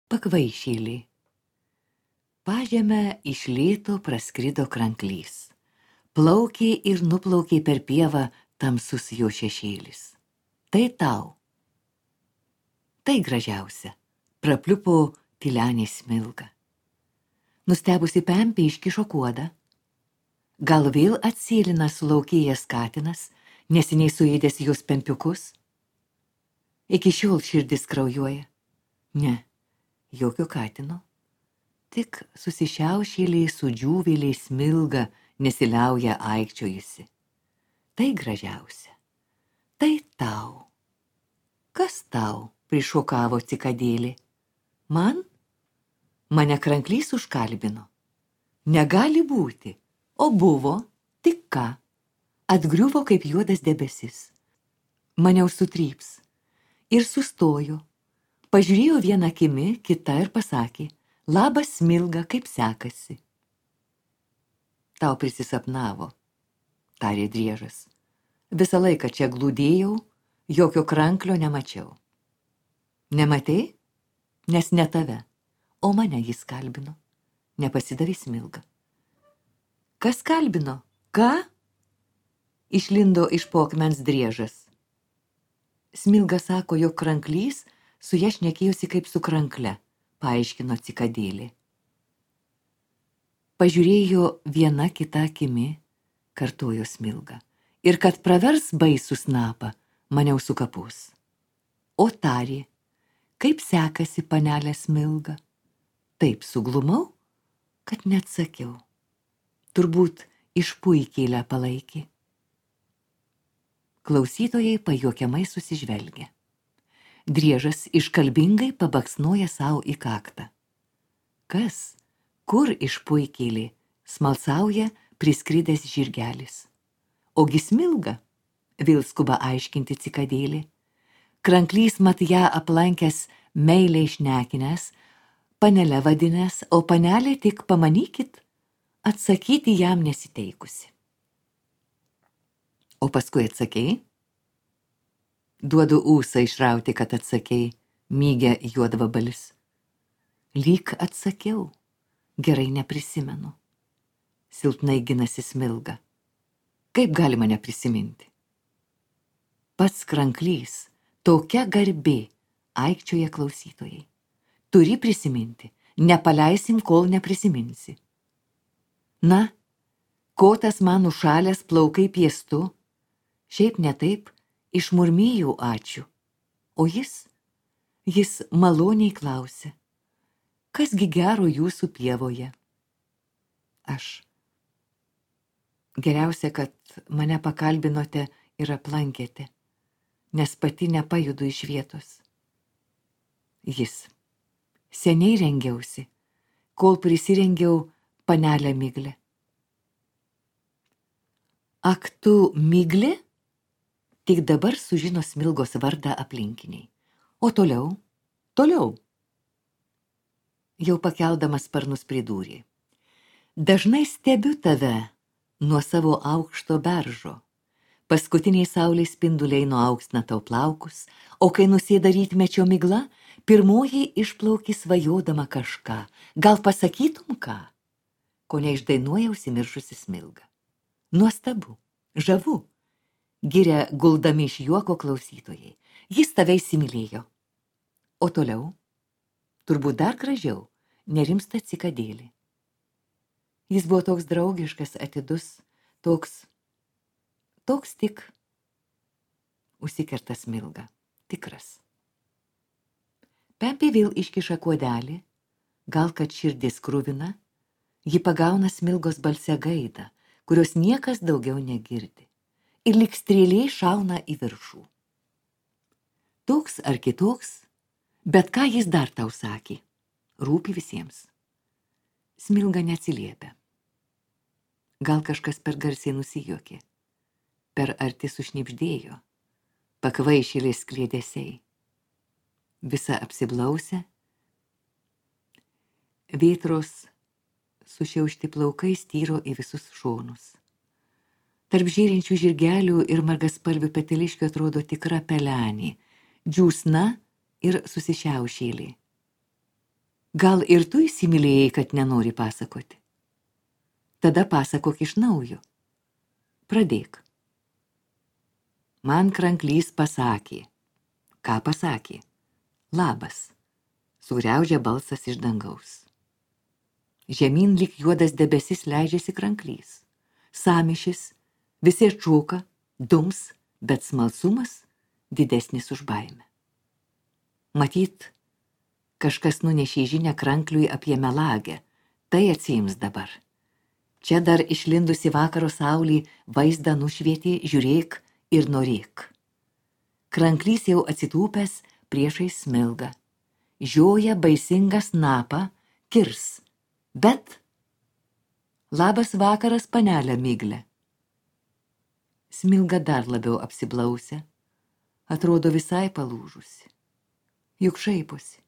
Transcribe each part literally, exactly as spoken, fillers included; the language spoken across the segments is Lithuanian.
Pakvaišėlė. Pažemę iš lėto praskrido kranklys. Plaukė ir nuplaukė per pievą tamsus jo šešėlis. Tai tau. Tai gražiausia. Prapliupo tylenė smilga. Nustebusi Pempė iškišo kuodą. Gal vėl atsėlina sulaukėjęs katinas, neseniai suėdęs jos pempiukus? Iki šiol širdis kraujuoja. Ne, jokio katino. Tik susišiaušėlė sudžiūvėlė smilga nesiliauja aikčiojusi. Tai gražiausia. Tai tau. Kas tau? Prišokavo cikadėlė. Man? Mane kranklys užkalbino. Negali būti. O buvo, tik ką. Atgriuvo kaip juodas debesis. Maniau sutryps. Ir sustojo. Pažiūrėjo vieną akimi, kitą ir pasakė: labas smilga, kaip sekasi. Tau prisisapnavo, tarė Driežas. Visą laiką čia glūdėjau, jokio kranklio nemačiau. Nematei? Nes ne tave, o mane jis kalbino. Nepasidavė smilga. Kas kalbino? Ką? Išlindo iš po akmens Driežas. Smilga sako, jog kranklys su ja šnekėjosi kaip su krankle, paaiškino cikadėlė. Pažiūrėjo viena kita akimi, kartojo smilga, ir kad pravers baisų snapą, maniau su kapus. O tarė: kaip sekasi, panelė smilga? Taip suglumau, kad neatsakiau. Turbūt išpuikėlę palaikė. Klausytojai pajuokiamai susižvelgia. Driežas iškalbingai pabaksnoja savo į kaktą. Kas, kur išpuikėlė, smalsauja priskridęs žirgelis. Ogi smilga, vėl skuba aiškinti cikadėlė. Kranklys mat ją aplankęs meiliai šnekinęs, panelę vadinęs, o panelė tik pamanykit, atsakyti jam nesiteikusi. O paskui atsakei? Duodu ūsą išrauti, kad atsakei, mygia juodvabalis. Lyg atsakiau, gerai neprisimenu. Silpnai ginasi smilga. Kaip galima neprisiminti? Pats kranklys, tokia garbė, aikčioja klausytojai. Turi prisiminti, nepaleisim, kol neprisiminsi. Na, kotas man užšalęs plaukai piestu, šiaip ne taip, išmurmėjau ačiū. O jis, jis maloniai klausė: kasgi gero jūsų pievoje? Aš. Geriausia, kad mane pakalbinote ir aplankėte, nes pati nepajudu iš vietos. Jis. Seniai rengiausi, kol prisirengiau panelę Miglę. Ak tu Miglė? Tik dabar sužino smilgos vardą aplinkiniai. O toliau? Toliau. Jau pakeldamas sparnus pridūrė. Dažnai stebiu tave nuo savo aukšto beržo. Paskutiniai saulės spinduliai nuauksna tau plaukus, o kai nusėda rytmečio migla, pirmoji išplauki svajodama kažką. Gal pasakytum ką? Ko neišdainuoja užsimiršusi smilga. Nuostabu, žavu, giria guldami iš juoko klausytojai. Jis tave įsimylėjo. O toliau? Turbūt dar gražiau, nerimsta cikadėlė. Jis buvo toks draugiškas, atidus, toks, toks tik, užsikerta smilga, tikras. Pempė vėl iškiša kuodelį, gal kad širdis kruvina, ji pagauna smilgos balse gaidą, kurios niekas daugiau negirdi, ir lyg strėlė šauna į viršų. Toks ar kitoks, bet ką jis dar tau sakė, rūpi visiems. Smilga neatsiliepia. Gal kažkas per garsiai nusijuokė, per arti sušnibždėjo, pakvaišėlės kliedesiai. Visa apsiblausė, vėtros sušiaušti plaukai styro į visus šonus. Tarp žėrinčių žirgelių ir margaspalvių peteliškių atrodo tikra pelenė, džiūsna ir susišiaušėlė. Gal ir tu įsimylėjai, kad nenori pasakoti? Tada pasakok iš naujo. Pradėk. Man kranklys pasakė. Ką pasakė? Labas. Sugriaužė balsas iš dangaus. Žemyn lyg juodas debesis leidžiasi kranklys. Samišis, visi atšūka, dums, bet smalsumas didesnis už baimę. Matyt, kažkas nunešė žinią krankliui apie melagę. Tai atsiims dabar. Čia dar išlindusi vakaro saulė vaizdą nušvietė, žiūrėk ir norėk. Kranklys jau atsitūpęs priešais Smilgą. Žioja baisingą snapą, kirs. Bet labas vakaras, panelė Miglė. Smilga dar labiau apsiblausia, atrodo visai palūžusi. Juk šaiposi.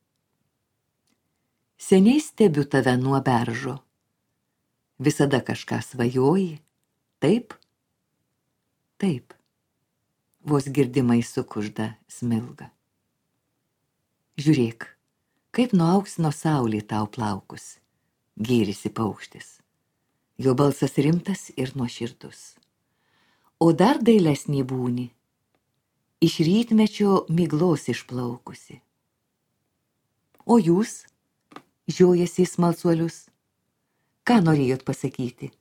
Seniai stebiu tave nuo beržo. Visada kažką svajoji, taip? Taip. Vos girdimai sukužda Smilga. Žiūrėk, kaip nuauksino saulė tau plaukus. Gėrisi paukštis. Jo balsas rimtas ir nuoširdus. O dar dailesnį būni, iš rytmečio miglos išplaukusi. O jūs, žiojasi į smalsuolius, ką norėjot pasakyti?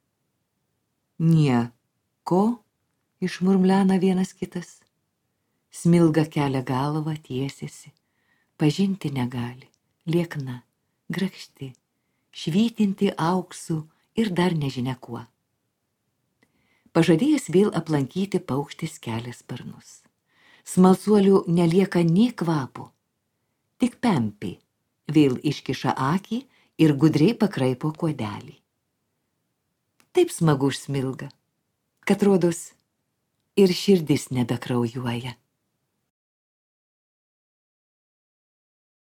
Nieko, išmurmlena vienas kitas. Smilga kelia galvą, tiesiasi, pažinti negali, liekna, grakšti, švytinti auksų ir dar nežinia kuo. Pažadėjęs vėl aplankyti paukštis kelia sparnus. Smalsuolių nelieka nė kvapo, tik pempė vėl iškiša akį ir gudriai pakraipo kuodelį. Taip smagu už Smilgą, kad rodos ir širdis nebekraujuoja.